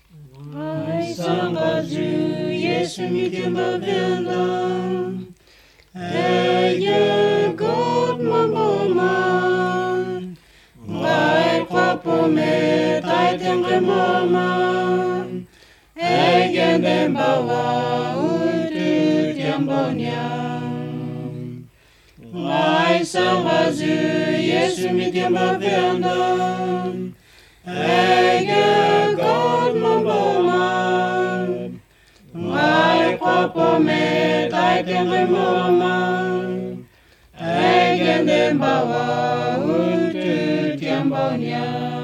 Ngài sang ba dư Giêsu mi tiêm ba viên lâm. Ê God ma bồ man. Ngài khoa bồ mê tai tiếng cái mô man. Ê gen đêm ba wa ui tư tiêm bồ nhang. Ngài sang ba dư Giêsu mi tiêm ba viên lâm. Ê God ma bồ man. Ngài khoa bồ mê tai tiếng cái mô man. Ê gen đêm ba wa ui tư tiêm bồ nhang.